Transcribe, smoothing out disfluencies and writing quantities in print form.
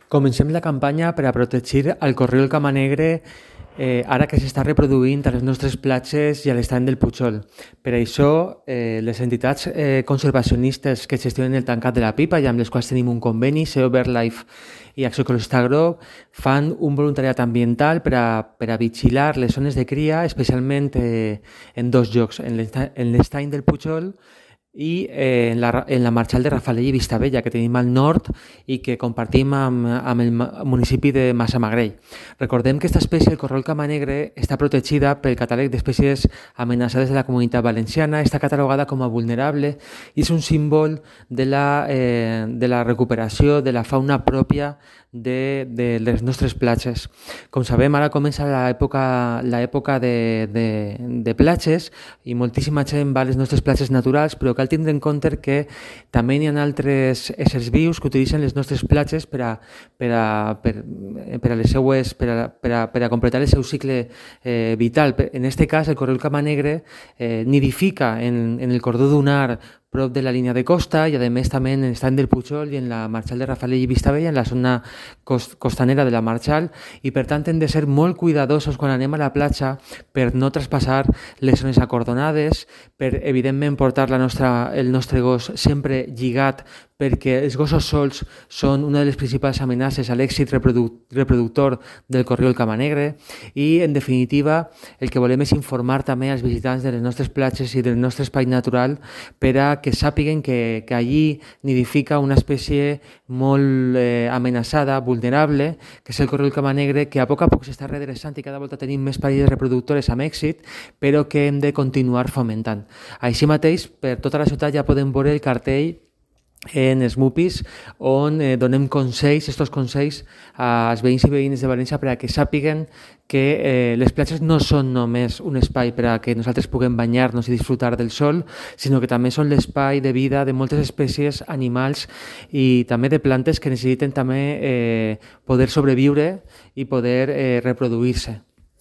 Comencem la campanya per a protegir el corriol camanegre ara que s'està reproduint a les nostres platges i a l'estany del Pujol. Per això, les entitats conservacionistes que gestionen el tancat de la pipa i amb les quals tenim un conveni, SEO BirdLife i Acció Ecologista Agro, fan un voluntariat ambiental per a vigilar les zones de cria, especialment en dos llocs, en l'estany del Pujol i en la Marxal de Rafalell i Vistabella, que tenim al nord i que compartim amb el municipi de Massamagrell. Recordem que aquesta espècie, el corriol camanegre, està protegida pel catàleg d'espècies amenaçades de la Comunitat Valenciana, està catalogada com a vulnerable i és un símbol de la recuperació de la fauna pròpia de les nostres platges. Com sabem, ara comença l'època de platges i moltíssima gent va a les nostres platges naturals, però cal tindre en compte que també hi ha altres éssers vius que utilitzen les nostres platges per a completar el seu cicle vital. En aquest cas, el corriol camanegre nidifica en el cordó dunar prop de la línia de costa i, a més, també en l'estany del Pujol i en la Marxal de Rafalell i Vistabella, en la zona costanera de la Marxal, i per tant hem de ser molt cuidadosos quan anem a la platja per no traspassar les zones acordonades, per evidentment portar el nostre gos sempre lligat, perquè els gossos sols són una de les principals amenaces a l'èxit reproductor del corriol camanegre i, en definitiva, el que volem és informar també als visitants de les nostres platges i del nostre espai natural per a que sàpiguen que allí nidifica una espècie molt amenaçada, vulnerable, que és el corriol camanegre, que a poc s'està redreçant i cada volta tenim més parelles reproductores amb èxit, però que hem de continuar fomentant. Així mateix, per tota la ciutat ja podem veure el cartell en Smoopis, on donem consells, estos consells als veïns i veïnes de València per a que sàpiguen que les platges no són només un espai per a que nosaltres puguem banyar-nos i disfrutar del sol, sinó que també són l'espai de vida de moltes espècies animals i també de plantes que necessiten també poder sobreviure i poder reproduir-se.